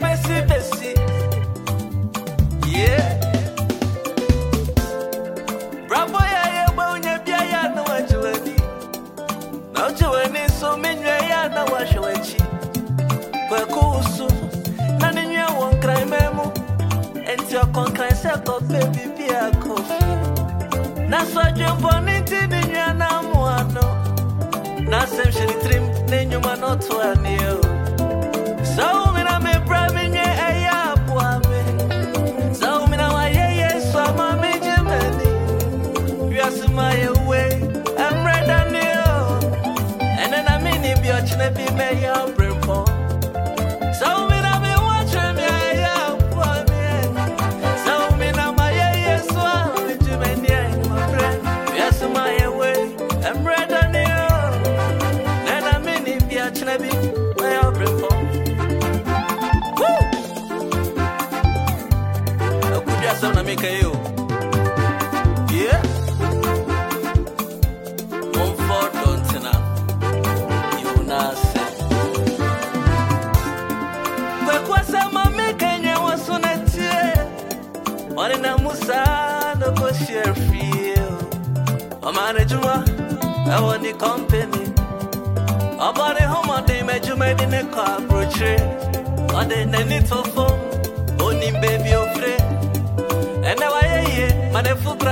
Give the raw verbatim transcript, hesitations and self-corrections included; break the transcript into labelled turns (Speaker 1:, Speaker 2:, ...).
Speaker 1: Bessie, Bessie. Yeah. Bravo, yeah, when you be a no one to any. Now to any so many, I know what you want. Well, cool, so none in your one crime memo. And your concrete set of baby be a coffee. That's what you're born into in your namuano. Now, some shitty trim, then you are not to a new. So, when I'm a bribing your air, so, when I'm a yes, so I'm a major man. You are my way, I'm right on you. And then I'm in if you're trying to be mayor, bring for. So, when I'm a watcher, me, I am for me. So, when I'm a yes, so I'm a man, my friend. You are my way, I'm right on you. And I'm in if you're trying to be mayor, bring for. Gonna make a you, yeah. One for don't enough. You not say. But what's a making you was on a tear? One in a musa, no go share feel. A manager, I want the company. About a home, they made you made in a car, brochure. On the need for phone, only baby of friend. And now I hear, man, if you